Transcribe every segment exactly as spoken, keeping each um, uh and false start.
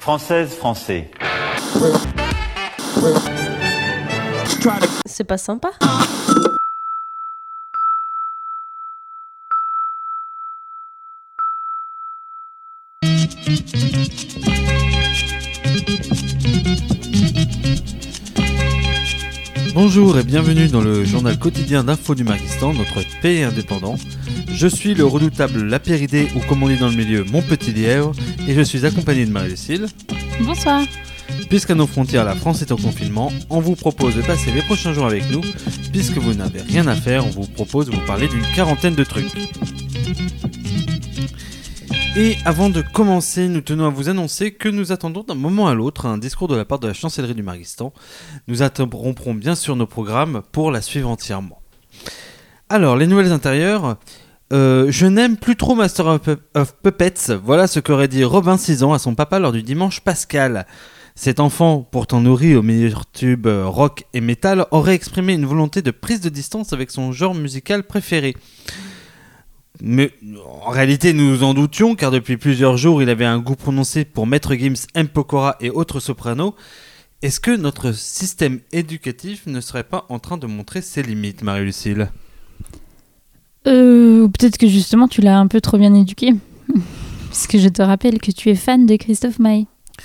Française, français. C'est pas sympa. Bonjour et bienvenue dans le journal quotidien d'Info du Marguistan, notre pays indépendant. Je suis le redoutable Lapéridé, ou comme on dit dans le milieu, mon petit lièvre, et je suis accompagné de Marie-Lucille. Bonsoir. Puisqu'à nos frontières, la France est en confinement, on vous propose de passer les prochains jours avec nous. Puisque vous n'avez rien à faire, on vous propose de vous parler d'une quarantaine de trucs. Et avant de commencer, nous tenons à vous annoncer que nous attendons d'un moment à l'autre un discours de la part de la chancellerie du Marguistan. Nous interromprons bien sûr nos programmes pour la suivre entièrement. Alors, les nouvelles intérieures. Euh, je n'aime plus trop Master of, Pu- of Puppets. Voilà ce qu'aurait dit Robin, six ans, à son papa lors du dimanche pascal. Cet enfant, pourtant nourri aux meilleurs tubes rock et metal, aurait exprimé une volonté de prise de distance avec son genre musical préféré. Mais en réalité, nous nous en doutions, car depuis plusieurs jours, il avait un goût prononcé pour Maître Gims, M. Pokora et autres sopranos. Est-ce que notre système éducatif ne serait pas en train de montrer ses limites, Marie-Lucille ? Euh, peut-être que justement tu l'as un peu trop bien éduqué. Parce que je te rappelle que tu es fan de Christophe Maé.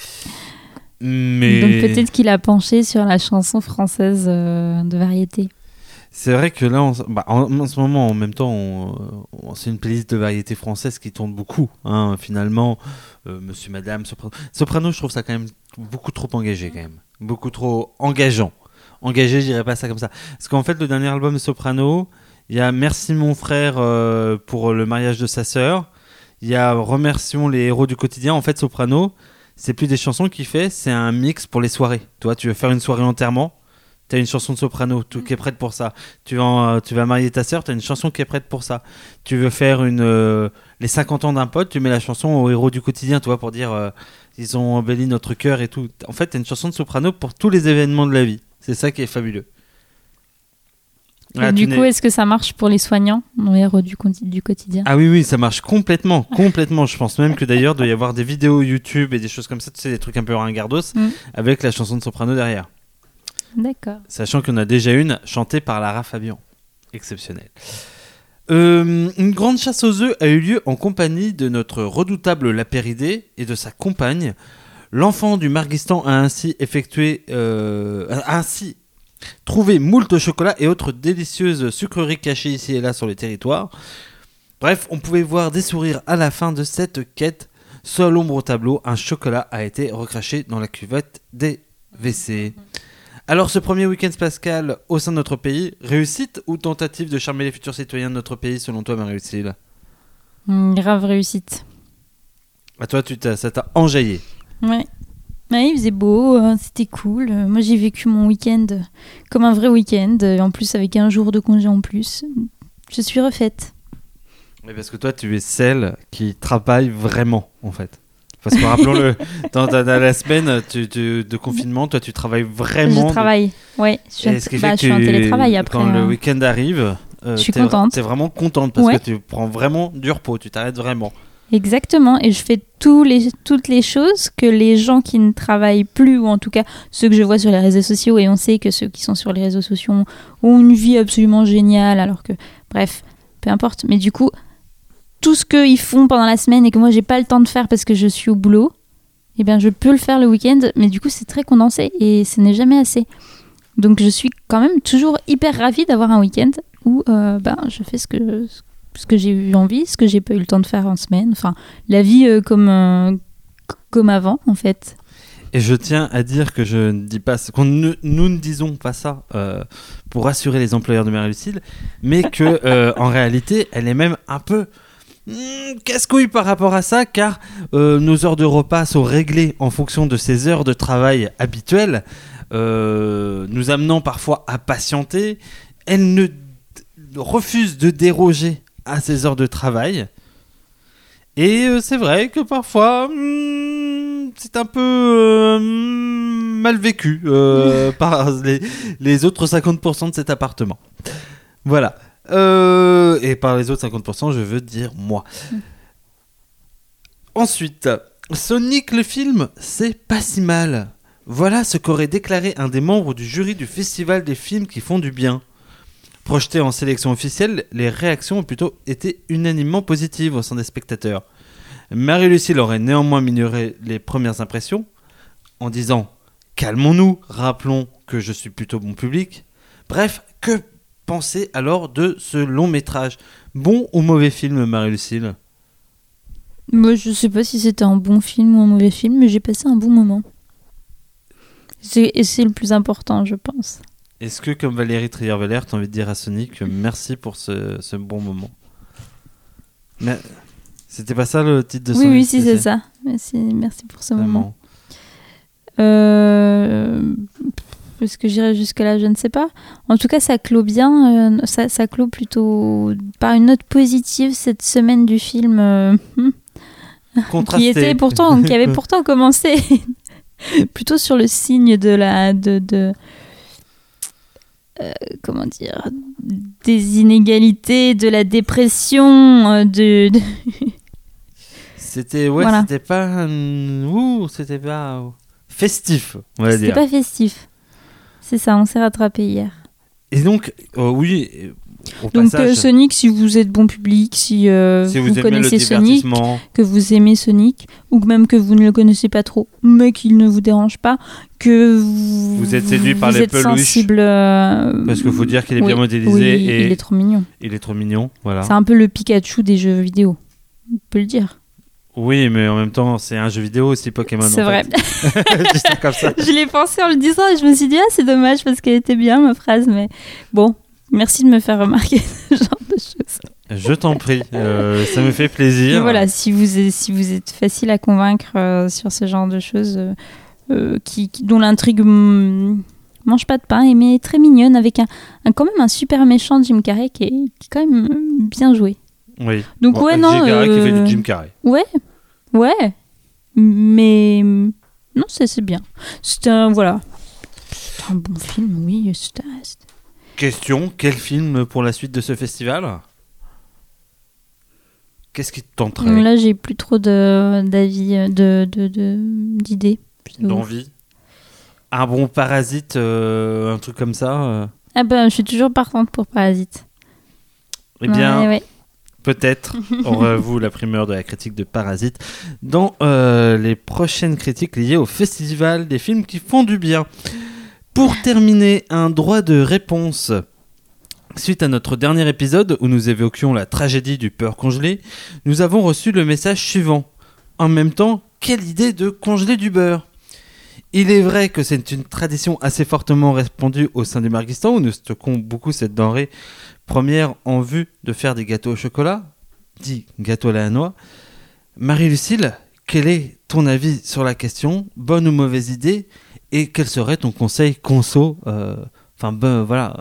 Mais... Donc peut-être qu'il a penché sur la chanson française euh, de variété. C'est vrai que là, on, bah, en, en ce moment, en même temps, on, on, c'est une playlist de variété française qui tourne beaucoup. Hein, finalement, euh, Monsieur, Madame, Soprano. Soprano, je trouve ça quand même beaucoup trop engagé, quand même. Beaucoup trop engageant. Engagé, je dirais pas ça comme ça. Parce qu'en fait, le dernier album de Soprano, il y a Merci mon frère euh, pour le mariage de sa sœur. Il y a Remercions les héros du quotidien. En fait, Soprano, c'est plus des chansons qu'il fait, c'est un mix pour les soirées. Toi, tu veux faire une soirée enterrement, t'as une chanson de Soprano tout, qui est prête pour ça. Tu vas, tu vas marier ta sœur, t'as une chanson qui est prête pour ça. Tu veux faire une, euh, les cinquante ans d'un pote, tu mets la chanson aux héros du quotidien, tu vois, pour dire euh, ils ont embelli notre cœur et tout. En fait, t'as une chanson de Soprano pour tous les événements de la vie. C'est ça qui est fabuleux. Ah, du coup, est-ce que ça marche pour les soignants, nos héros du, du quotidien ? Ah oui, oui, ça marche complètement, complètement. Je pense même que d'ailleurs, il doit y avoir des vidéos YouTube et des choses comme ça, tu sais, des trucs un peu ringardos, mm. avec la chanson de Soprano derrière. D'accord. Sachant qu'on a déjà une chantée par Lara Fabian. Exceptionnelle. Euh, une grande chasse aux œufs a eu lieu en compagnie de notre redoutable Lapéridé et de sa compagne. L'enfant du Marguistan a ainsi effectué... Euh, a ainsi... trouver moult chocolat et autres délicieuses sucreries cachées ici et là sur le territoire. Bref, on pouvait voir des sourires à la fin de cette quête. Seul ombre au tableau, un chocolat a été recraché dans la cuvette des W C. Alors, ce premier week-end pascal au sein de notre pays, réussite ou tentative de charmer les futurs citoyens de notre pays selon toi, Marie-Lucille ? Mmh, grave réussite. À toi, tu t'as, ça t'a enjaillé. Ouais. Ouais, il faisait beau, euh, c'était cool. Euh, moi, j'ai vécu mon week-end comme un vrai week-end, euh, en plus avec un jour de congé en plus. Je suis refaite. Mais parce que toi, tu es celle qui travaille vraiment, en fait. Parce que rappelons-le, dans, dans, dans la semaine tu, tu, de confinement, toi, tu travailles vraiment. Je travaille, de... ouais. Je suis, un, t- bah, je suis en télétravail après. Quand euh... le week-end arrive, euh, je suis t'es, contente. T'es vraiment contente parce ouais. que tu prends vraiment du repos, tu t'arrêtes vraiment. Exactement, et je fais tous les, toutes les choses que les gens qui ne travaillent plus, ou en tout cas ceux que je vois sur les réseaux sociaux, et on sait que ceux qui sont sur les réseaux sociaux ont une vie absolument géniale, alors que, bref, peu importe. Mais du coup, tout ce qu'ils font pendant la semaine et que moi j'ai pas le temps de faire parce que je suis au boulot, eh bien je peux le faire le week-end, mais du coup c'est très condensé et ce n'est jamais assez. Donc je suis quand même toujours hyper ravie d'avoir un week-end où euh, ben, je fais ce que... ce que j'ai eu envie, ce que j'ai pas eu le temps de faire en semaine, enfin la vie euh, comme euh, comme avant en fait. Et je tiens à dire que je ne dis pas qu'on ne, nous ne disons pas ça euh, pour rassurer les employeurs de Marie-Lucille, mais que euh, en réalité elle est même un peu mm, casse-couille par rapport à ça, car euh, nos heures de repas sont réglées en fonction de ces heures de travail habituelles, euh, nous amenant parfois à patienter. Elle ne d- refuse de déroger à ses heures de travail, et euh, c'est vrai que parfois hmm, c'est un peu euh, mal vécu euh, par les, les autres cinquante pour cent de cet appartement. Voilà. Euh, et par les autres cinquante pour cent, je veux dire moi. Mm. Ensuite, Sonic le film, c'est pas si mal. Voilà ce qu'aurait déclaré un des membres du jury du Festival des films qui font du bien. Projeté en sélection officielle, les réactions ont plutôt été unanimement positives au sein des spectateurs. Marie-Lucille aurait néanmoins minoré les premières impressions en disant « Calmons-nous, rappelons que je suis plutôt bon public ». Bref, que penser alors de ce long métrage ? Bon ou mauvais film, Marie-Lucille ? Moi, je sais pas si c'était un bon film ou un mauvais film, mais j'ai passé un bon moment. C'est, et c'est le plus important, je pense. Est-ce que, comme Valérie Trierweiler, tu as envie de dire à Sonic merci pour ce, ce bon moment ? Mais c'était pas ça le titre de Oui, Sonic ? oui, si, c'est ça. Merci, merci pour ce Vraiment. moment. Euh... Est-ce que j'irai jusque-là ? Je ne sais pas. En tout cas, ça clôt bien. Euh, ça, ça clôt plutôt par une note positive cette semaine du film. Euh... qui était pourtant, qui avait pourtant commencé plutôt sur le signe de la, de, de euh, comment dire, des inégalités, de la dépression, de. de... C'était ouais, voilà. C'était pas, ouh, c'était pas festif, on va c'était dire. C'était pas festif. C'est ça, on s'est rattrapé hier. Et donc, euh, oui. Au Donc passage, euh, Sonic, si vous êtes bon public, si, euh, si vous, vous connaissez Sonic, que vous aimez Sonic, ou même que vous ne le connaissez pas trop, mais qu'il ne vous dérange pas, que vous, vous êtes séduit par vous les êtes peluches, sensible, euh... parce qu'il faut dire qu'il est oui, bien modélisé oui, et il est trop mignon. Il est trop mignon, voilà. C'est un peu le Pikachu des jeux vidéo, on peut le dire. Oui, mais en même temps, c'est un jeu vidéo aussi, Pokémon. C'est vrai. Juste comme ça. Je l'ai pensé en le disant et je me suis dit, ah, c'est dommage parce qu'elle était bien, ma phrase. Mais bon, merci de me faire remarquer ce genre de choses. Je t'en prie, euh, ça me fait plaisir. Et voilà, si vous êtes, si vous êtes facile à convaincre euh, sur ce genre de choses, euh, euh, qui, qui, dont l'intrigue mm, mange pas de pain, et mais est très mignonne, avec un, un, quand même un super méchant Jim Carrey qui est, qui est quand même bien joué. Oui. Donc bon, ouais, non. Jim Carrey euh... qui fait du Jim Carrey. Ouais, ouais. Mais non, c'est, c'est bien. C'est un, voilà. C'est un bon film, oui. C'est un, c'est... Question, quel film pour la suite de ce festival ? Qu'est-ce qui te tenterait ? Là, j'ai plus trop de, d'avis, de, de, de, d'idées. D'envie ? Un bon Parasite, euh, un truc comme ça euh... Ah ben, je suis toujours partante pour Parasite. Eh bien, ouais, ouais. Peut-être aurez-vous la primeur de la critique de Parasite dans euh, les prochaines critiques liées au festival des films qui font du bien. Pour terminer, un droit de réponse. Suite à notre dernier épisode où nous évoquions la tragédie du beurre congelé, nous avons reçu le message suivant. En même temps, quelle idée de congeler du beurre ? Il est vrai que c'est une tradition assez fortement répandue au sein du Marguistan où nous stockons beaucoup cette denrée première en vue de faire des gâteaux au chocolat, dit gâteau à la noix. Marie-Lucille, quel est ton avis sur la question ? Bonne ou mauvaise idée ? Et quel serait ton conseil conso ? Enfin, euh, ben voilà.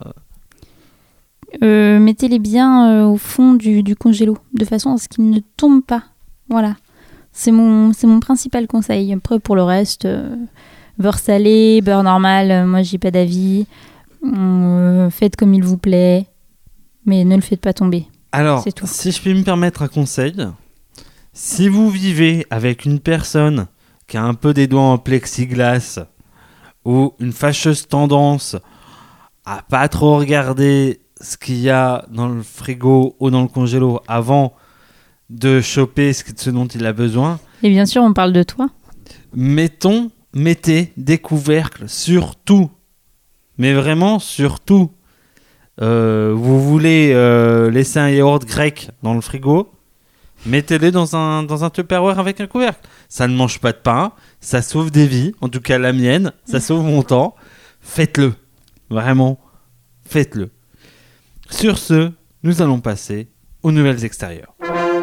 Euh, mettez-les bien euh, au fond du, du congélo, de façon à ce qu'ils ne tombent pas. Voilà. C'est mon, c'est mon principal conseil. Après, pour le reste, euh, beurre salé, beurre normal, euh, moi, j'ai pas d'avis. Euh, faites comme il vous plaît. Mais ne le faites pas tomber. Alors, si je puis me permettre un conseil, si vous vivez avec une personne qui a un peu des doigts en plexiglas ou une fâcheuse tendance à pas trop regarder ce qu'il y a dans le frigo ou dans le congélo avant de choper ce dont il a besoin. Et bien sûr, on parle de toi. Mettons, mettez des couvercles sur tout. Mais vraiment sur tout. Euh, vous voulez euh, laisser un yaourt grec dans le frigo, mettez-les dans un, dans un Tupperware avec un couvercle. Ça ne mange pas de pain, ça sauve des vies, en tout cas la mienne, ça sauve mon temps. Faites-le, vraiment, faites-le. Sur ce, nous allons passer aux nouvelles extérieures.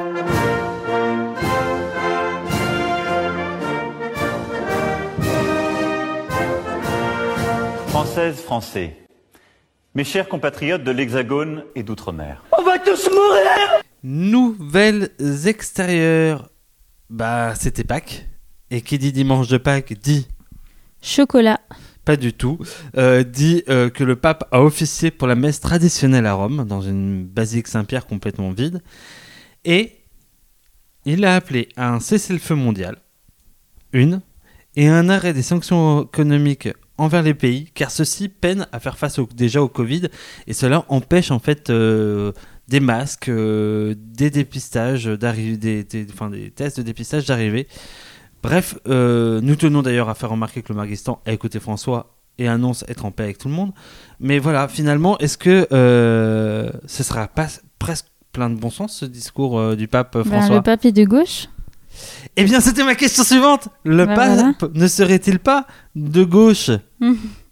Françaises, Français. Mes chers compatriotes de l'Hexagone et d'Outre-mer. On va tous mourir! Nouvelles extérieures. Bah, c'était Pâques. Et qui dit dimanche de Pâques dit... Chocolat. Pas du tout. Euh, dit euh, que le pape a officié pour la messe traditionnelle à Rome, dans une basilique Saint-Pierre complètement vide. Et il a appelé à un cessez-le-feu mondial une, et un arrêt des sanctions économiques envers les pays, car ceux-ci peinent à faire face au, déjà au Covid, et cela empêche en fait euh, des masques, euh, des dépistages, d'arriver, des, des, enfin, des tests de dépistage d'arrivée. Bref, euh, nous tenons d'ailleurs à faire remarquer que le Marguistan a écouté François et annonce être en paix avec tout le monde. Mais voilà, finalement, est-ce que euh, ce sera pas presque plein de bon sens, ce discours euh, du pape euh, François ? Ben, le pape est de gauche. Eh bien, c'était ma question suivante. Le Ben, pape voilà. ne serait-il pas de gauche ? Mmh.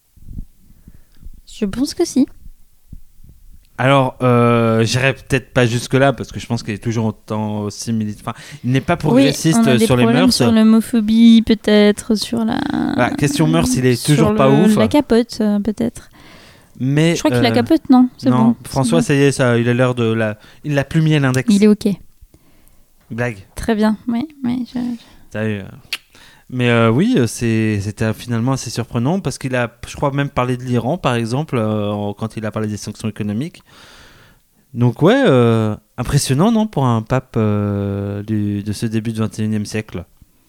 Je pense que si. Alors, euh, j'irai peut-être pas jusque-là, parce que je pense qu'il est toujours autant aussi militant. Enfin, il n'est pas progressiste oui, on a des sur les problèmes mœurs. sur l'homophobie, peut-être, sur la... Voilà, question mœurs, il est toujours sur pas le- ouf. La capote, euh, peut-être. Mais, Je crois qu'il euh, a capote, non, c'est non, bon. François, c'est ça y est, ça, il a l'air de la... Il l'a plus mis à l'index. bon. Il est OK. Blague. Très bien, oui. oui je... T'as eu, euh. Mais euh, oui, c'est, c'était finalement assez surprenant parce qu'il a, je crois, même parlé de l'Iran, par exemple, euh, quand il a parlé des sanctions économiques. Donc ouais, euh, impressionnant, non, pour un pape euh, du, de ce début du vingt et unième siècle.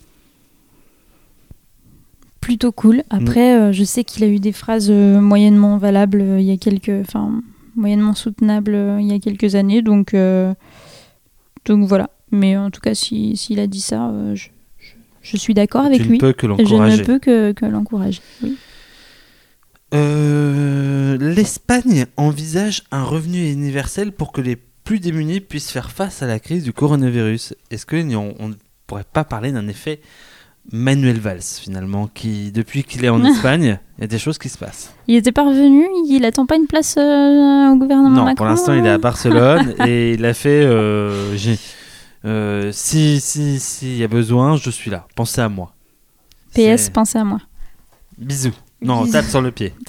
Plutôt cool. Après, euh, je sais qu'il a eu des phrases euh, moyennement valables euh, il y a quelques... Enfin, moyennement soutenables euh, il y a quelques années, donc... euh, Donc voilà. Mais en tout cas, si, s'il a dit ça, euh, je, je, je suis d'accord avec Tu lui. ne peux que Je l'encourager. ne peux que, que l'encourager. Oui. Euh, L'Espagne envisage un revenu universel pour que les plus démunis puissent faire face à la crise du coronavirus. Est-ce qu'on ne pourrait pas parler d'un effet Manuel Valls, finalement, qui, depuis qu'il est en Espagne, il y a des choses qui se passent. Il était pas revenu, il attend pas une place euh, au gouvernement Non, Macron. pour l'instant, il est à Barcelone et il a fait... Euh, j'ai, euh, si si s'il y a besoin, je suis là. Pensez à moi. P S, C'est- pensez à moi. Bisous. Non, Bisous. tape sur le pied.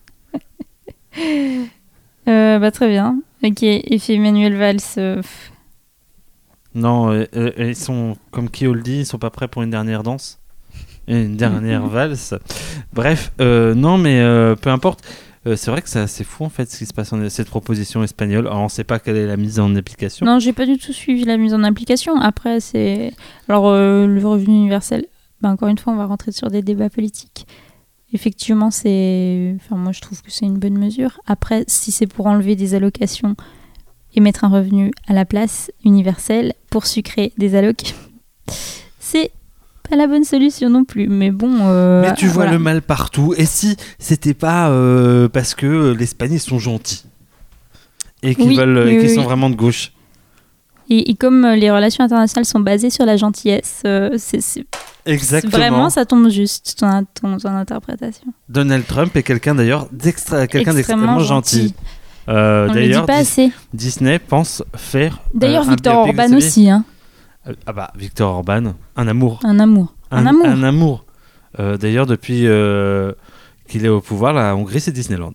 Euh, bah très bien. Ok, effet Manuel Valls. euh, pff. Non, euh, euh, ils sont, comme Kyo le dit, ils sont pas prêts pour une dernière danse. Et une dernière valse. Bref, euh, non, mais euh, peu importe. Euh, c'est vrai que c'est assez fou, en fait, ce qui se passe en cette proposition espagnole. Alors, on ne sait pas quelle est la mise en application. Non, j'ai pas du tout suivi la mise en application. Après, c'est... Alors, euh, le revenu universel, bah, encore une fois, on va rentrer sur des débats politiques. Effectivement, c'est... Enfin, moi, je trouve que c'est une bonne mesure. Après, si c'est pour enlever des allocations et mettre un revenu à la place universel pour sucrer des allocs, c'est pas la bonne solution non plus. Mais bon... euh, Mais tu vois voilà. le mal partout. Et si c'était pas euh, parce que l'Espagne, ils sont gentils et qu'ils Oui, veulent, oui, et qu'ils oui, sont oui. vraiment de gauche. Et, et comme euh, les relations internationales sont basées sur la gentillesse, euh, c'est, c'est, Exactement. vraiment, ça tombe juste, ton, ton, ton interprétation. Donald Trump est quelqu'un d'ailleurs d'extra, quelqu'un Extrêmement d'extrêmement gentil. gentil. Euh, On ne le d'ailleurs, dit pas Dis- assez. Disney pense faire. D'ailleurs, euh, un Victor biopic de Orban sa vie. aussi, hein. Euh, Ah bah, Victor Orban, un amour. Un amour. Un, amour. Un amour. Euh, d'ailleurs, depuis euh, qu'il est au pouvoir, la Hongrie, c'est Disneyland.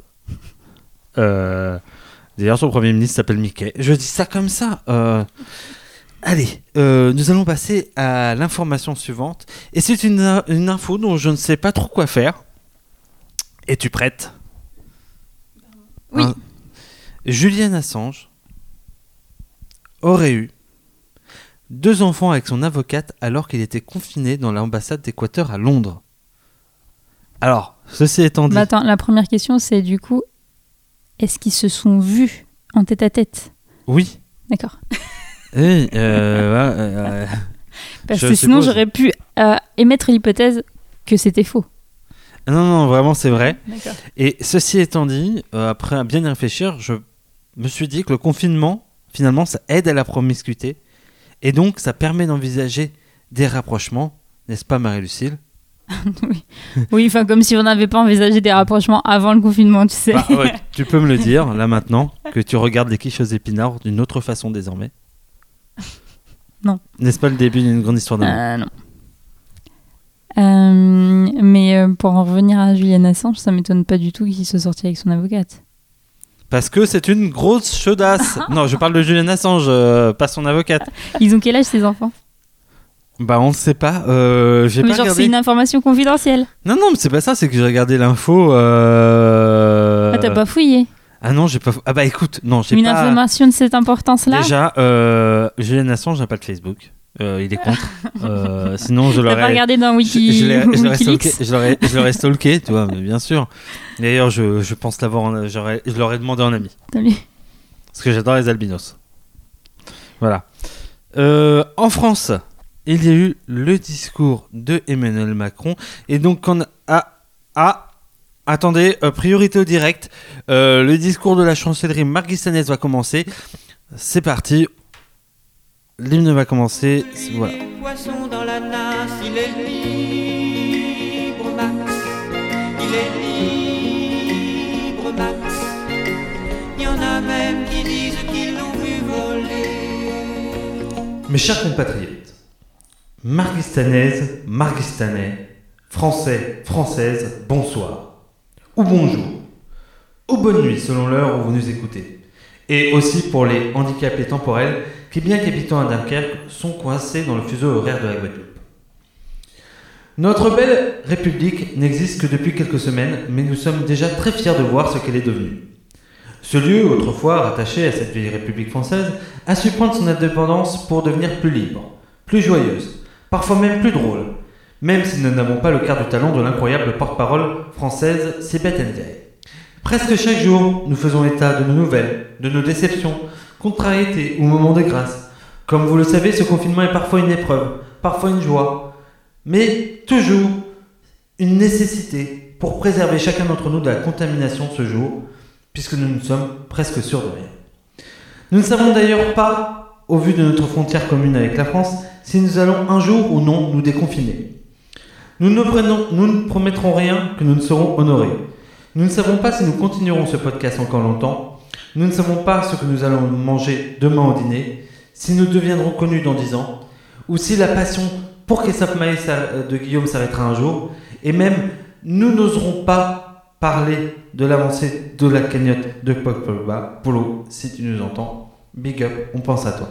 Euh, d'ailleurs, son premier ministre s'appelle Mickey. Je dis ça comme ça. Euh, allez, euh, nous allons passer à l'information suivante. Et c'est une, une info dont je ne sais pas trop quoi faire. Es-tu prête ? Oui. Hein. Julian Assange aurait eu deux enfants avec son avocate alors qu'il était confiné dans l'ambassade d'Équateur à Londres. Alors, ceci étant dit... Bah, attends, la première question, c'est du coup, est-ce qu'ils se sont vus en tête-à-tête ? Oui. D'accord. Oui, euh, ouais, euh, Parce Je que sinon, suppose. j'aurais pu euh, émettre l'hypothèse que c'était faux. non, non, vraiment, c'est vrai. D'accord. Et ceci étant dit, euh, après bien y réfléchir, je me suis dit que le confinement, finalement, ça aide à la promiscuité. Et donc, ça permet d'envisager des rapprochements. N'est-ce pas, Marie-Lucille ? Oui, oui, enfin, comme si on n'avait pas envisagé des rapprochements avant le confinement, tu sais. Bah, ouais, tu peux me le dire, là, maintenant, que tu regardes les quiches aux épinards d'une autre façon désormais. Non. N'est-ce pas le début d'une grande histoire d'amour ? Euh, non. Euh, mais euh, pour en revenir à Julian Assange, ça m'étonne pas du tout qu'il se sorti avec son avocate. Parce que c'est une grosse chaudasse. Non, je parle de Julian Assange, euh, pas son avocate. Ils ont quel âge, ces enfants ? Bah, on ne sait pas. Euh, j'ai Mais pas genre, regardé. c'est une information confidentielle. Non, non, mais c'est pas ça, c'est que j'ai regardé l'info. Euh... Ah, t'as pas fouillé. Ah non, j'ai pas. Ah bah écoute, non, j'ai Une pas. information de cette importance-là. Déjà, euh, Julian Assange n'a pas de Facebook. Euh, il est contre. Euh, sinon, je T'as l'aurais. pas regardé dans Wiki, je, je l'ai- je l'aurais Wikileaks stalké, je l'aurais, je l'aurais stalké, tu vois, mais bien sûr. D'ailleurs, je, je pense l'avoir. En- j'aurais, je l'aurais demandé en ami. Salut. Parce que j'adore les albinos. Voilà. Euh, en France, il y a eu le discours de Emmanuel Macron. Et donc, on a. Ah, ah, attendez, euh, priorité au direct. Euh, le discours de la chancellerie marguistanaise va commencer. C'est parti. L'hymne va commencer. C'est- Voilà. Poisson dans la nasse, il est libre, Max. Il est libre, Max. Il y en a même qui disent qu'ils l'ont vu voler. Mes chers compatriotes, marguistanaises, marguistanais, français, françaises, bonsoir, ou bonjour, ou bonne nuit selon l'heure où vous nous écoutez. Et aussi pour les handicapés temporels qui, bien qu'habitant à Dunkerque, sont coincés dans le fuseau horaire de la Guadeloupe. Notre belle République n'existe que depuis quelques semaines, mais nous sommes déjà très fiers de voir ce qu'elle est devenue. Ce lieu, autrefois rattaché à cette vieille République française, a su prendre son indépendance pour devenir plus libre, plus joyeuse, parfois même plus drôle, même si nous n'avons pas le quart du talent de l'incroyable porte-parole française Sibeth Ndiaye. Presque chaque jour, nous faisons état de nos nouvelles, de nos déceptions, contrariétés ou moments de grâce. Comme vous le savez, ce confinement est parfois une épreuve, parfois une joie, mais toujours une nécessité pour préserver chacun d'entre nous de la contamination ce jour, puisque nous ne sommes presque sûrs de rien. Nous ne savons d'ailleurs pas, au vu de notre frontière commune avec la France, si nous allons un jour ou non nous déconfiner. Nous ne, prenons, nous ne promettrons rien que nous ne serons honorés. Nous ne savons pas si nous continuerons ce podcast encore longtemps. Nous ne savons pas ce que nous allons manger demain au dîner, si nous deviendrons connus dans dix ans, ou si la passion pour Kessap Maïs de Guillaume s'arrêtera un jour, et même nous n'oserons pas parler de l'avancée de la cagnotte de Pogba. Polo, si tu nous entends, big up, on pense à toi.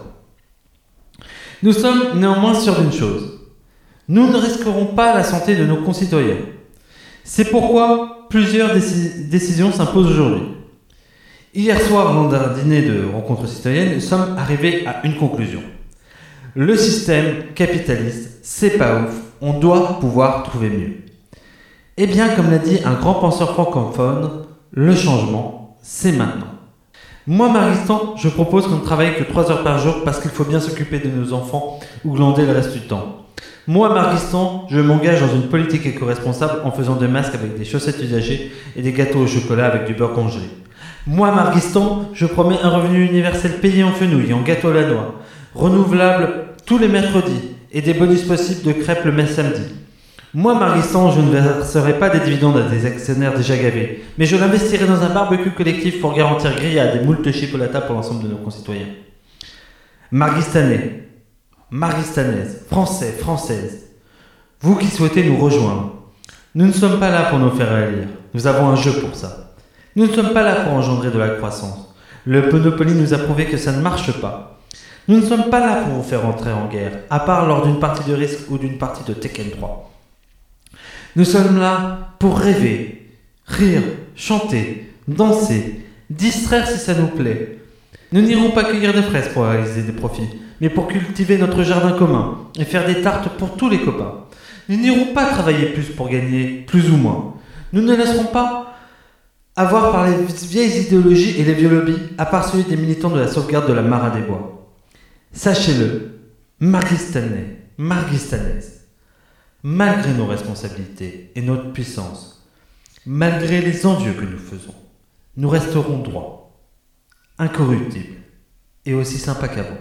Nous sommes néanmoins sûrs d'une chose. Nous ne risquerons pas la santé de nos concitoyens. C'est pourquoi plusieurs déci- décisions s'imposent aujourd'hui. Hier soir, lors d'un dîner de rencontres citoyennes, nous sommes arrivés à une conclusion. Le système capitaliste, c'est pas ouf, on doit pouvoir trouver mieux. Eh bien, comme l'a dit un grand penseur francophone, le changement, c'est maintenant. Moi, Maristan, je propose qu'on ne travaille que trois heures par jour parce qu'il faut bien s'occuper de nos enfants ou glander le reste du temps. Moi, Marguistan, je m'engage dans une politique éco-responsable en faisant des masques avec des chaussettes usagées et des gâteaux au chocolat avec du beurre congelé. Moi, Marguistan, je promets un revenu universel payé en fenouil, en gâteau à la noix, renouvelable tous les mercredis et des bonus possibles de crêpes le même samedi. Moi, Marguistan, je ne verserai pas des dividendes à des actionnaires déjà gavés, mais je l'investirai dans un barbecue collectif pour garantir grillades et moult chipolata pour l'ensemble de nos concitoyens. Marguistanais, Marguistanaises, Français, Françaises, vous qui souhaitez nous rejoindre, nous ne sommes pas là pour nous faire élire, nous avons un jeu pour ça. Nous ne sommes pas là pour engendrer de la croissance. Le Monopoly nous a prouvé que ça ne marche pas. Nous ne sommes pas là pour vous faire entrer en guerre, à part lors d'une partie de risque ou d'une partie de Tekken trois. Nous sommes là pour rêver, rire, chanter, danser, distraire si ça nous plaît. Nous n'irons pas cueillir des fraises pour réaliser des profits, mais pour cultiver notre jardin commun et faire des tartes pour tous les copains. Nous n'irons pas travailler plus pour gagner plus ou moins. Nous ne laisserons pas avoir par les vieilles idéologies et les vieux lobbies, à part celui des militants de la sauvegarde de la Mara des Bois. Sachez-le, Marguistanais, Marguistanaises, malgré nos responsabilités et notre puissance, malgré les envieux que nous faisons, nous resterons droits, incorruptibles et aussi sympas qu'avant.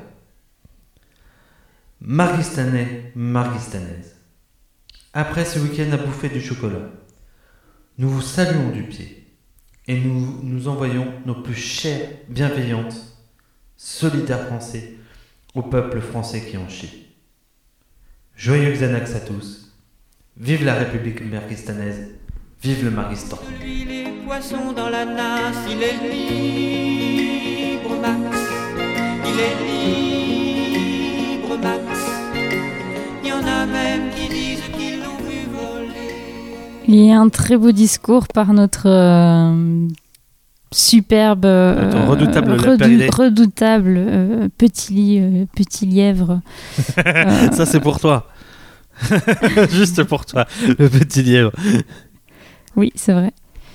Marguistanais, Marguistanaises, après ce week-end à bouffer du chocolat, nous vous saluons du pied et nous nous envoyons nos plus chères, bienveillantes, solidaires Français au peuple français qui en chie. Joyeux Xanax à tous. Vive la République marguistanaise. Vive le Marguistan. Lui, les poissons dans la nasse, il est libre, Max. Il est libre, Max. Il y en a même qui disent qu'ils l'ont vu voler. Il y a un très beau discours par notre euh, superbe, euh, Attends, redoutable redou- Lapéridé. redoutable euh, petit, li- euh, petit lièvre. Euh, Ça, c'est pour toi. Juste pour toi, le petit lièvre. Oui, c'est vrai.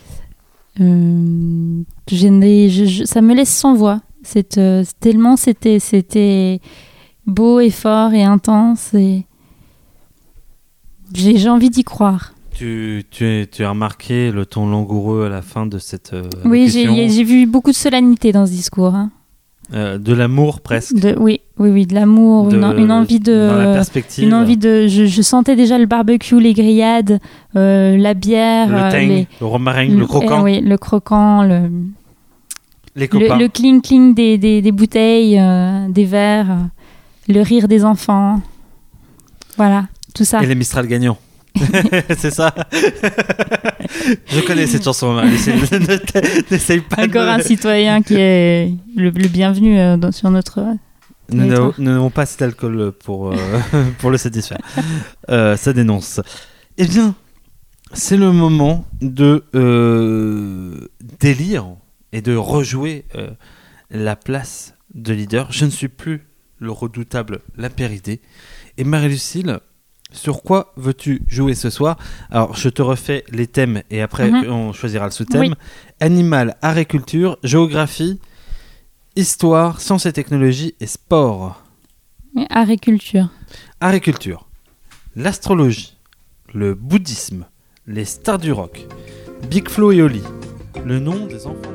Euh, je n'ai- je- je- ça me laisse sans voix. C'est, euh, tellement c'était, c'était beau et fort et intense. Et j'ai, j'ai envie d'y croire. Tu, tu, tu as remarqué le ton langoureux à la fin de cette euh, Oui, j'ai, allocution. j'ai vu beaucoup de solennité dans ce discours. hein. Euh, de l'amour presque. De, oui, oui, oui, de l'amour, De- une, en- une envie de, dans la perspective. une envie de. Je, je sentais déjà le barbecue, les grillades, euh, la bière, le euh, tang, les- le romarin, le croquant, eh oui, le croquant, le, les copains. le, le cling cling des, des, des bouteilles, euh, des verres, euh, le rire des enfants, voilà, tout ça. Et les Mistral gagnants. C'est ça. Je connais cette chanson, Marie. N'essaye pas Encore de... un citoyen qui est le, le bienvenu euh, dans- sur notre. Nous n'avons- territoire. nous n'avons pas assez d'alcool pour, euh, pour le satisfaire. Euh, ça dénonce. Eh bien, c'est le moment de euh, délire et de rejouer euh, la place de leader. Je ne suis plus le redoutable Lapéridé. Et Marie-Lucille, sur quoi veux-tu jouer ce soir ? Alors, je te refais les thèmes et après, Mhm. on choisira le sous-thème. Oui. Animal, agriculture, géographie, histoire, sciences et technologies et sport. Agriculture. Agriculture, l'astrologie, le bouddhisme, les stars du rock, Big Flo et Oli, le nom des enfants.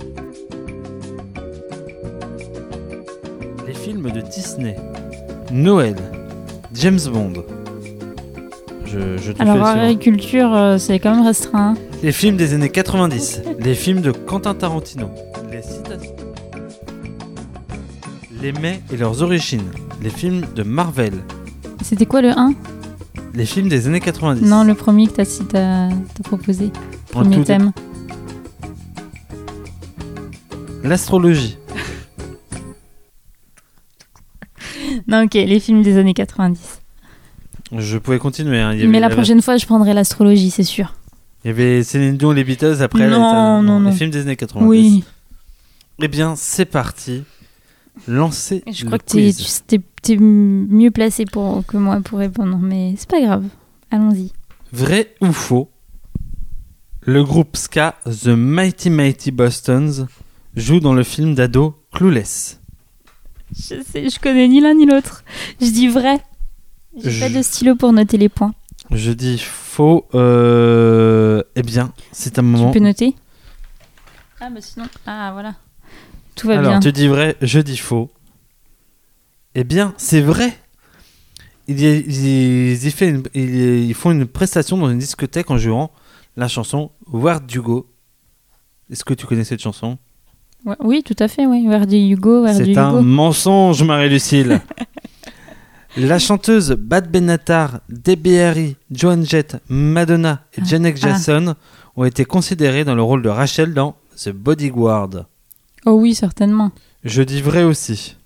Les films de Disney, Noël, James Bond. Je, je te Alors, fais le suivant. agriculture, euh, c'est quand même restreint. hein. Les films des années quatre-vingt-dix, les films de Quentin Tarantino, les citations, les mets et leurs origines, les films de Marvel, C'était quoi le un ? les films des années quatre-vingt-dix. Non, le premier que t'as, si t'as, t'as proposé. En Premier tout thème. L'astrologie, Non, ok, les films des années quatre-vingt-dix. je pouvais continuer. hein. Il y avait- Mais il y la avait- prochaine fois, je prendrai l'astrologie, c'est sûr. Il y avait Céline Dion, les Beatles, après Non, t'as- non, non. les films des années quatre-vingt-dix. Oui. Eh bien, c'est parti. Lancez Je le crois que t'es, quiz. tu- t'es, t'es mieux placé pour, que moi pour répondre, mais c'est pas grave. Allons-y. Vrai ou faux, le groupe ska The Mighty Mighty Bostons joue dans le film d'ado Clueless. Je sais, je connais ni l'un ni l'autre. Je dis vrai. J'ai Je- pas de stylo pour noter les points. Je dis faux. Euh... Eh bien, c'est un moment. Tu peux noter ? Ah, bah sinon. Ah, voilà. Tout va Alors, bien. tu dis vrai, je dis faux. Eh bien, c'est vrai. Ils, y- ils, y fait une- ils, ils font une prestation dans une discothèque en jouant la chanson Where Do You Go. Est-ce que tu connais cette chanson ? Ouais, oui, tout à fait, oui. Where do you go, where do C'est you un go. mensonge, Marie-Lucille. La chanteuse Bad Benatar, Debbie Harry, Joan Jett, Madonna et Ah. Janet Ah. Jackson ont été considérées dans le rôle de Rachel dans The Bodyguard. Oh oui, certainement. Je dis vrai aussi.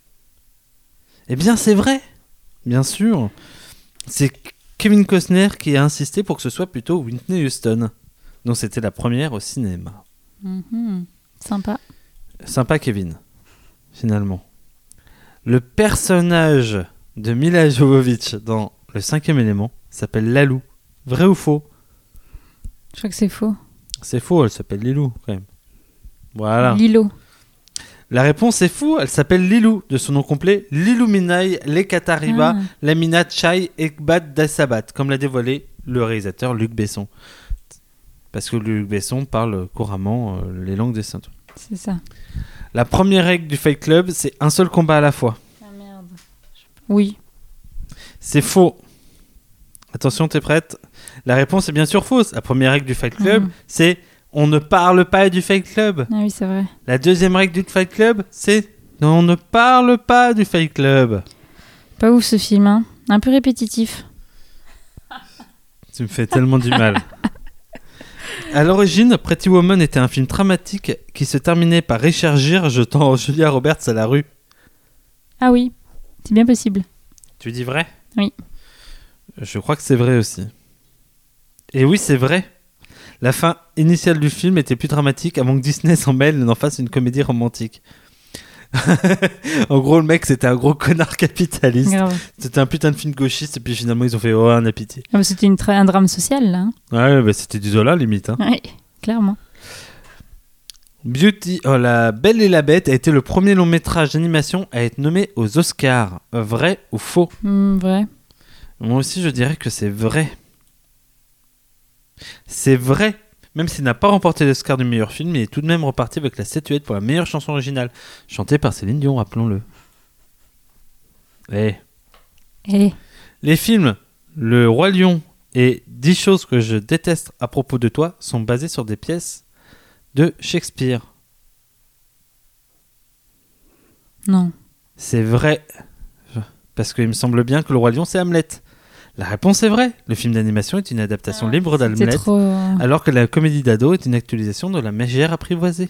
Eh bien, c'est vrai. Bien sûr. C'est Kevin Costner qui a insisté pour que ce soit plutôt Whitney Houston, dont c'était la première au cinéma. Mhm. Sympa. Sympa Kevin, finalement. Le personnage de Mila Jovovich dans Le Cinquième Élément s'appelle Lalou. Vrai ou faux ? Je crois que c'est faux. C'est faux, elle s'appelle Lilou quand même. Voilà. Lilo. La réponse est faux, elle s'appelle Lilou, de son nom complet Lilou Minai Lekatariba Ah. Lamina Chai Ekbat Dasabat, comme l'a dévoilé le réalisateur Luc Besson. Parce que Luc Besson parle couramment euh, les langues des saints. C'est ça. La première règle du Fight Club, c'est un seul combat à la fois. Ah merde. Oui. C'est faux. Attention, t'es prête ? La réponse est bien sûr fausse. La première règle du Fight Club, Mhm. c'est on ne parle pas du Fight Club. Ah oui, c'est vrai. La deuxième règle du Fight Club, c'est on ne parle pas du Fight Club. Pas ouf ce film, hein. Un peu répétitif. Tu me fais tellement du mal. À l'origine, Pretty Woman était un film dramatique qui se terminait par Richard Gere jetant Julia Roberts à la rue. Ah oui, c'est bien possible. Tu dis vrai ? Oui. Je crois que c'est vrai aussi. Et oui, c'est vrai. La fin initiale du film était plus dramatique avant que Disney s'en mêle et n'en fasse une comédie romantique. En gros, le mec, c'était un gros connard capitaliste. Grave. C'était un putain de film gauchiste et puis finalement, ils ont fait oh, un appétit. Ah bah, c'était une tra- un drame social, là. hein. Ouais, bah, c'était du Zola, limite. Hein. Ouais, clairement. Beauty, oh, La Belle et la Bête a été le premier long métrage d'animation à être nommé aux Oscars. Vrai ou faux? Hmm, vrai. Moi aussi, je dirais que c'est vrai. C'est vrai. Même s'il n'a pas remporté l'Oscar du meilleur film, il est tout de même reparti avec la statuette pour la meilleure chanson originale, chantée par Céline Dion, rappelons-le. Eh. Eh. Les films Le Roi Lion et dix choses que je déteste à propos de toi sont basés sur des pièces de Shakespeare. Non. C'est vrai. Parce qu'il me semble bien que Le Roi Lion, c'est Hamlet. La réponse est vraie. Le film d'animation est une adaptation libre C'est d'Hamlet, trop... alors que la comédie d'ado est une actualisation de La Mégère apprivoisée.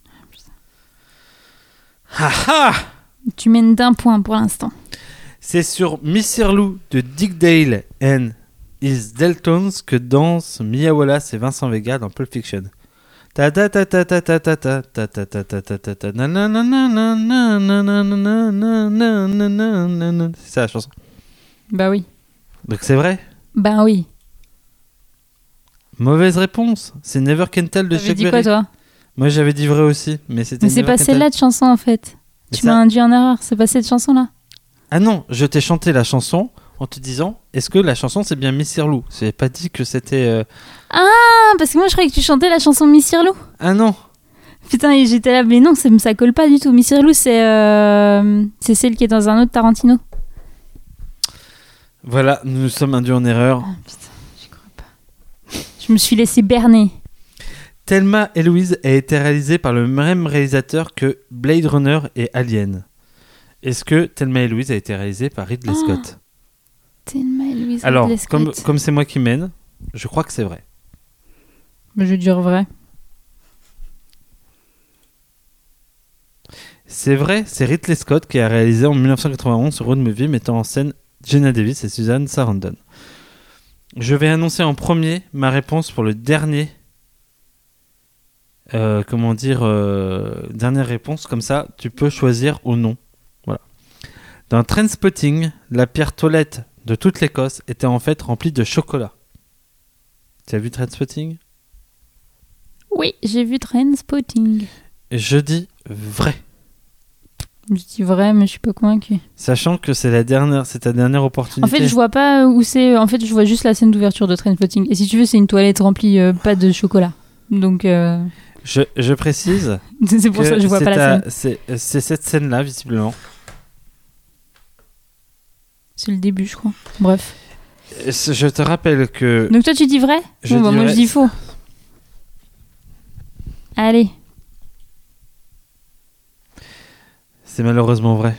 Ha ha! Tu mènes d'un point pour l'instant. C'est sur Mister Lou de Dick Dale and His Deltons que dansent Mia Wallace et Vincent Vega dans Pulp Fiction. Ta ta ta ta ta ta ta ta ta ta ta ta ta ta ta na na na na na na na na na na na na na na. C'est ça la chanson. Bah oui. Donc c'est vrai? Bah oui. Mauvaise réponse. C'est Never Can Tell de T'avais Chuck dit Berry. quoi, toi? Moi j'avais dit vrai aussi, mais c'était. Mais c'est Never pas Can celle-là Tell. de chanson, en fait. Mais Tu ça- m'as induit en erreur. C'est pas cette chanson-là. Ah non, je t'ai chanté la chanson en te disant est-ce que la chanson c'est bien Mister Lou? J'ai pas dit que c'était. euh, Ah, parce que moi, je croyais que tu chantais la chanson Miss Lou. Ah non. Putain, et j'étais là, mais non, ça, ça colle pas du tout. Miss Lou, c'est euh, c'est celle qui est dans un autre Tarantino. Voilà, nous nous sommes induits en erreur. Ah putain, j'y crois pas. Je me suis laissé berner. Thelma et Louise a été réalisé par le même réalisateur que Blade Runner et Alien. Est-ce que Thelma et Louise a été réalisé par Ridley Ah, Scott? Thelma et Louise. Alors, Ridley comme Scott. comme c'est moi qui mène, je crois que c'est vrai. Je vais dire vrai. C'est vrai, c'est Ridley Scott qui a réalisé en dix-neuf cent quatre-vingt-onze ce road movie mettant en scène Jenna Davis et Susan Sarandon. Je vais annoncer en premier ma réponse pour le dernier. Euh, comment dire euh, dernière réponse, comme ça tu peux choisir ou non. Voilà. Dans Trainspotting, la pierre toilette de toute l'Écosse était en fait remplie de chocolat. Tu as vu Trainspotting? Oui, j'ai vu Trainspotting. Je dis vrai. Je dis vrai, mais je suis pas convaincue. Sachant que c'est la dernière, c'est ta dernière opportunité. En fait, je vois pas où c'est. En fait, je vois juste la scène d'ouverture de Trainspotting. Et si tu veux, c'est une toilette remplie euh, pas de chocolat. Donc, euh, Je, je précise. c'est pour ça que je vois c'est pas la ta- scène. C'est, c'est cette scène-là, visiblement. C'est le début, je crois. Bref. Euh, Je te rappelle que. Donc toi, tu dis vrai? Je Bon, bah, dis moi, vrai. je dis faux. Allez. C'est malheureusement vrai.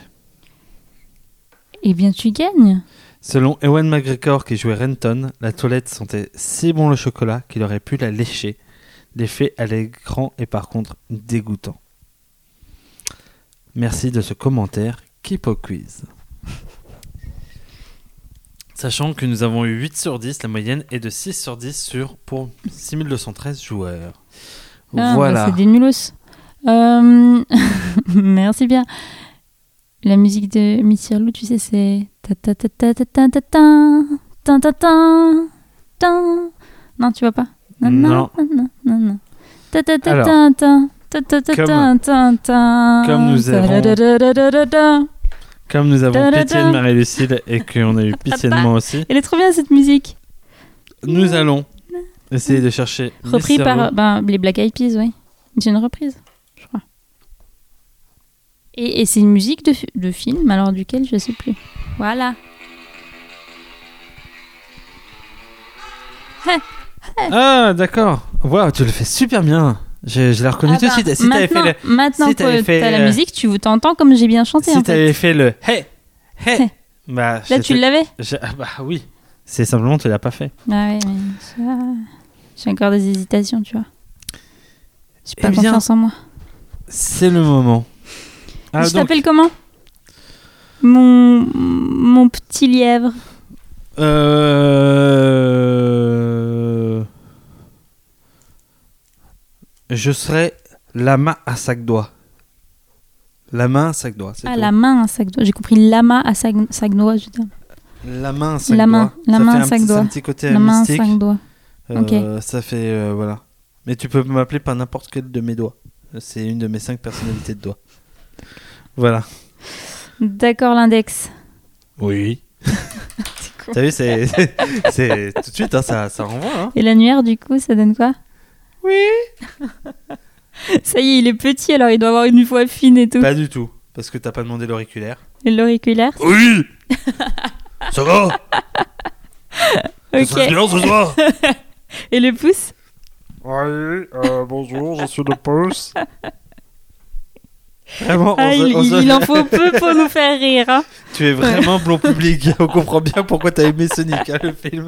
Eh bien, tu gagnes. Selon Ewan McGregor qui jouait Renton, la toilette sentait si bon le chocolat qu'il aurait pu la lécher. L'effet à l'écran est par contre dégoûtant. Merci de ce commentaire Kipo Quiz. Sachant que nous avons eu huit sur dix, la moyenne est de six sur dix sur, pour six mille deux cent treize joueurs. Ah, voilà. bah, c'est des nulos. Euh, Merci bien. La musique de Mister Lou, tu sais, c'est ta ta ta ta ta ta ta ta ta ta ta ta. Non, tu vois pas? Non. non, non, non, non. Ta ta ta Alors, ta ta ta ta ta comme- ta ta. comme nous Ta avons- da da da da da da. Comme nous avons Ta-da-da. pitié de Marie-Lucille et qu'on a eu pitié de moi aussi, Elle est trop bien cette musique. nous allons essayer de chercher Repris Mister par Lou. ben, les Black Eyed Peas, oui. C'est une reprise, je crois. Et, et c'est une musique de, fi- de film, alors duquel je sais plus. Voilà. Ah, d'accord. Waouh, tu le fais super bien. Je, je l'ai reconnu Ah tout de ben, suite. Si t'avais fait maintenant, le, maintenant si t'avais que fait, t'as la euh, musique, tu t'entends comme j'ai bien chanté. si en fait. t'avais fait le hey, hey, Hey. bah, Là, tu j'étais- l'avais. j'ai- ah bah oui. C'est simplement tu l'as pas fait. Ah ouais, mais ça... j'ai encore des hésitations, tu vois. J'ai pas Eh bien, confiance en moi. C'est le moment. Ah, je donc, t'appelle comment? Mon... Mon petit lièvre. euh... Je serai la main à sac doigts. La main à sac doigts, c'est Ah, tout. la main à sac doigt. J'ai compris lama à sac, sac doigt. Je veux dire. La main à sac La main, doigts. la Ça main fait à un sac petit- doigts. un petit côté La main à mystique. sac doigt. Ok. Euh, ça fait euh, voilà. Mais tu peux m'appeler par n'importe quel de mes doigts. C'est une de mes cinq personnalités de doigts. Voilà. D'accord, l'index. Oui. T'as vu, c'est, c'est, c'est tout de suite, hein, ça, ça renvoie. Hein. Et l'annuaire, du coup, ça donne quoi? Oui. Ça y est, il est petit, alors il doit avoir une voix fine et tout. Pas du tout, parce que t'as pas demandé l'auriculaire. Et l'auriculaire? Oui. Ça va. Ok. Ça bien ce soir. Et le pouce? Oui. Euh, bonjour, je suis le pouce. Vraiment, Ah, on se- il, on se- il en faut peu pour nous faire rire. Hein. Tu es vraiment blond public. On comprend bien pourquoi t'as aimé Sonic, hein, le film.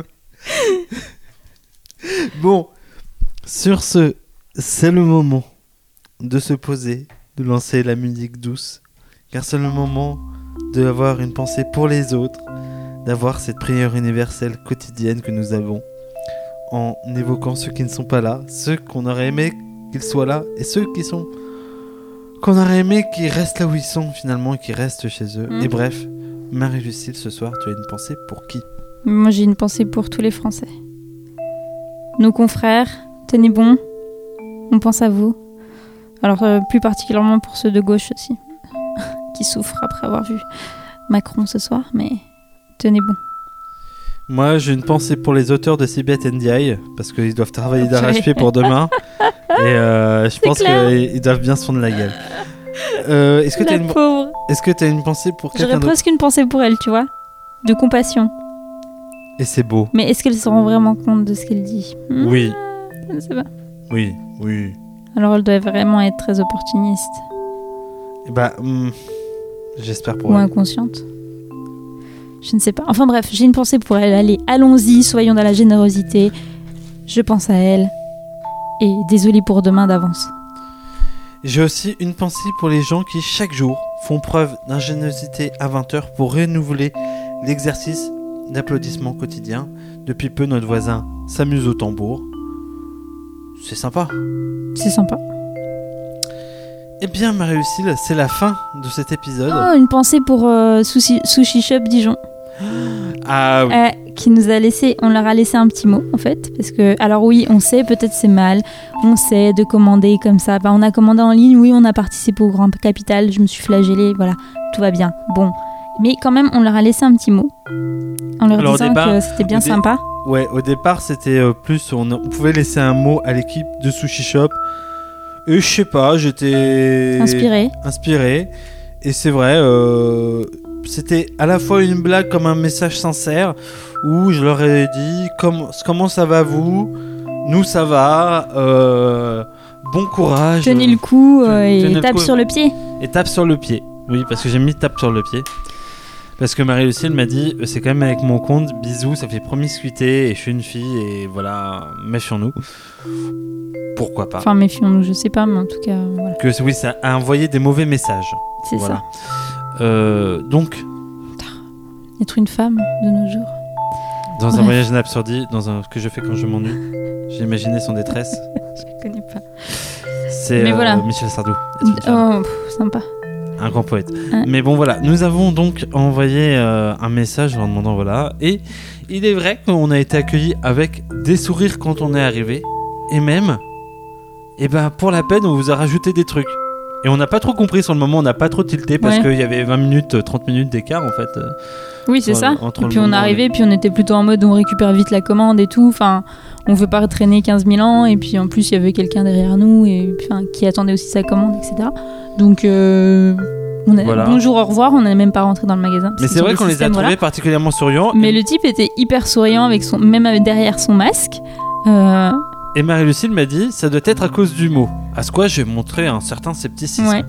Bon, sur ce, c'est le moment de se poser, de lancer la musique douce, car c'est le moment d'avoir une pensée pour les autres, d'avoir cette prière universelle quotidienne que nous avons, en évoquant ceux qui ne sont pas là, ceux qu'on aurait aimé qu'ils soient là, et ceux qui sont qu'on aurait aimé qu'ils restent là où ils sont finalement, et qu'ils restent chez eux. Mm. Et bref, Marie-Lucille, ce soir, tu as une pensée pour qui? Moi, j'ai une pensée pour tous les Français. Nos confrères, tenez bon, on pense à vous. Alors, euh, plus particulièrement pour ceux de gauche aussi, qui souffrent après avoir vu Macron ce soir, mais tenez bon. Moi, j'ai une pensée pour les auteurs de Sibet N D I, parce qu'ils doivent travailler d'arrache-pied pour demain. Et euh, je pense clair. qu'ils doivent bien se fondre la gueule. Euh, est-ce que tu La as une... pauvre. est-ce que tu as une pensée pour quelqu'un J'aurais d'autre? presque une pensée pour elle, tu vois, de compassion. Et c'est beau. Mais est-ce qu'elle se rend vraiment compte de ce qu'elle dit? Hmm, Oui, Je ne sais pas. oui, oui. Alors, elle doit vraiment être très opportuniste Et bah, hum, j'espère pour ou elle. inconsciente. Je ne sais pas. Enfin bref, j'ai une pensée pour elle. Allez, allons-y, soyons dans la générosité. Je pense à elle. Et désolé pour demain d'avance. J'ai aussi une pensée pour les gens qui, chaque jour, font preuve d'ingéniosité à vingt heures pour renouveler l'exercice d'applaudissement quotidien. Depuis peu, notre voisin s'amuse au tambour. C'est sympa. C'est sympa. Eh bien, Marie-Lucille, c'est la fin de cet épisode. Oh, une pensée pour euh, Sushi, Sushi Shop Dijon. Ah oui. Euh, qui nous a laissé, on leur a laissé un petit mot en fait, parce que alors oui, on sait peut-être c'est mal, on sait de commander comme ça. Bah, on a commandé en ligne, oui, on a participé au Grand Capital, je me suis flagellée, voilà, tout va bien. Bon, mais quand même, on leur a laissé un petit mot, en leur Alors, au disant départ, que c'était bien au dé- sympa. Ouais, au départ, c'était euh, plus. On, on pouvait laisser un mot à l'équipe de Sushi Shop. Et je sais pas, j'étais. Inspiré. Inspiré. Et c'est vrai, euh, c'était à la fois une blague comme un message sincère où je leur ai dit comme, comment ça va vous? Nous ça va. euh, bon courage. Tenez le coup euh, Tenez et le tape coup. sur le pied. Et tape sur le pied. Oui, parce que j'ai mis tape sur le pied. Parce que Marie-Lucille m'a dit, c'est quand même avec mon compte, bisous, ça fait promiscuité et je suis une fille et voilà, méfions-nous. Pourquoi pas. Enfin, méfions-nous, je sais pas, mais en tout cas, voilà, Que oui, ça a envoyé des mauvais messages. c'est Voilà. ça. Euh, donc, Être une femme de nos jours. dans un Bref. voyage en absurdie, dans un ce que je fais quand je m'ennuie, j'ai imaginé son détresse. Je connais pas. C'est Mais euh, voilà. Michel Sardou. Être une femme. Oh, pff, sympa. Un grand poète. Ouais. Mais bon, voilà. Nous avons donc envoyé euh, un message en leur demandant voilà. Et il est vrai qu'on a été accueillis avec des sourires quand on est arrivé. Et même, et ben, pour la peine, on vous a rajouté des trucs. Et on n'a pas trop compris sur le moment, on n'a pas trop tilté parce Ouais. qu'il y avait vingt minutes, trente minutes d'écart en fait. euh. Oui, c'est Entre- ça. entre Et le puis on moment est où arrivé, puis on était plutôt en mode on récupère vite la commande et tout. Enfin, on veut pas traîner quinze mille ans. Et puis en plus, il y avait quelqu'un derrière nous et puis, enfin, qui attendait aussi sa commande, et cetera. Donc, euh, on a, Voilà. bonjour, au revoir. On n'est même pas rentré dans le magasin. parce Mais que c'est vrai le qu'on les a système, trouvés voilà. particulièrement souriants. Mais et, le type était hyper souriant, avec son, même avec- derrière son masque. Euh, et Marie-Lucille m'a dit ça doit être à cause du mot. À ce quoi j'ai montré un certain scepticisme. ouais.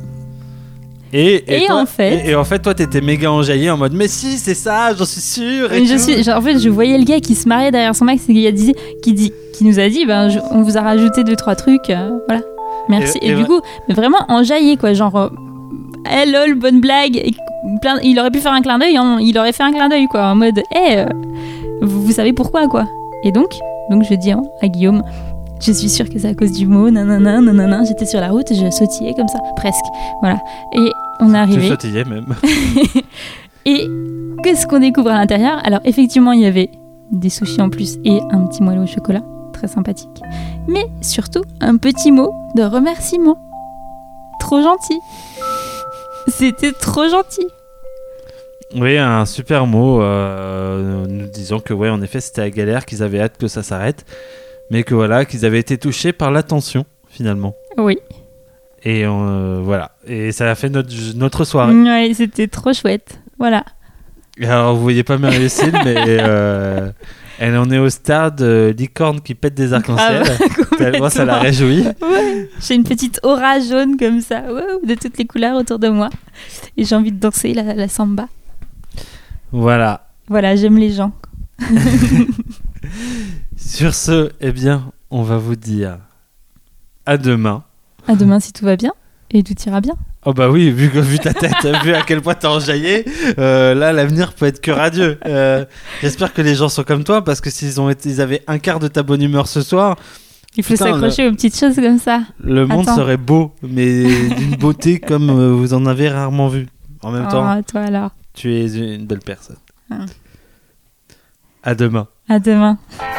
Et, Et toi- en fait- et, et en fait, toi, t'étais méga enjaillé en mode mais si, c'est ça, j'en suis sûr. Et Mais je tout. suis, genre, en fait, je voyais le gars qui se mariait derrière son masque et qui, a dit, qui, dit, qui nous a dit ben, je- on vous a rajouté deux, trois trucs. euh, voilà. Merci. Et- Et, et du vra- coup, mais vraiment enjaillé, quoi. Genre, euh, hey, lol, bonne blague. Et plein- il aurait pu faire un clin d'œil, hein, il aurait fait un clin d'œil, quoi. En mode, hé, vous, vous savez pourquoi, quoi. Et donc, donc je dis hein, à Guillaume, Je suis sûre que c'est à cause du mot, nanana, nanana. J'étais sur la route, je sautillais comme ça, presque. Voilà. Et on est arrivé. Tu sautillais même. Et qu'est-ce qu'on découvre à l'intérieur? Alors, effectivement, il y avait des sushis en plus et un petit moelleux au chocolat, très sympathique. Mais surtout, un petit mot de remerciement. Trop gentil. C'était trop gentil. Oui, un super mot euh, nous disant que, ouais, en effet, c'était la galère, qu'ils avaient hâte que ça s'arrête, mais que voilà, qu'ils avaient été touchés par l'attention, finalement. Oui. Et euh, voilà. Et ça a fait notre, notre soirée. Ouais, c'était trop chouette. Voilà. Et alors, vous voyez pas Marie-Cécile, mais euh, elle en est au stade euh, licorne qui pète des arcs-en-ciel. Ah, Tellement ça la réjouit. Ouais. J'ai une petite aura jaune comme ça, wow, de toutes les couleurs autour de moi. Et j'ai envie de danser la, la samba. Voilà. Voilà, j'aime les gens. Sur ce, eh bien, on va vous dire à demain. À demain si tout va bien et tout ira bien. Oh bah oui, vu, vu ta tête, vu à quel point t'as enjaillé, euh, là l'avenir peut être que radieux. Euh, j'espère que les gens sont comme toi, parce que s'ils ont été, ils avaient un quart de ta bonne humeur ce soir, il faut putain, s'accrocher le, aux petites choses comme ça. Le monde Attends. serait beau, mais d'une beauté comme euh, vous en avez rarement vu. En même Oh, temps, toi alors. tu es une belle personne. Ah. À demain. À demain.